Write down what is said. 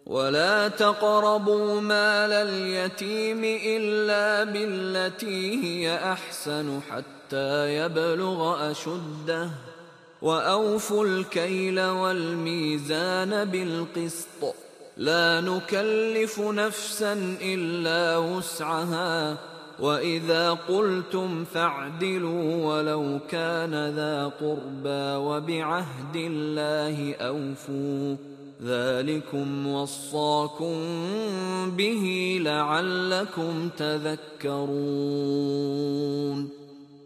ولا تقربوا مال اليتيم إلا بالتي هي أحسن حتى يبلغ أشده وأوفوا الكيل والميزان بالقسط لا نكلف نفسا إلا وسعها وإذا قلتم فاعدلوا ولو كان ذا قربى وبعهد الله أوفوا ذلكم وصاكم به لعلكم تذكرون.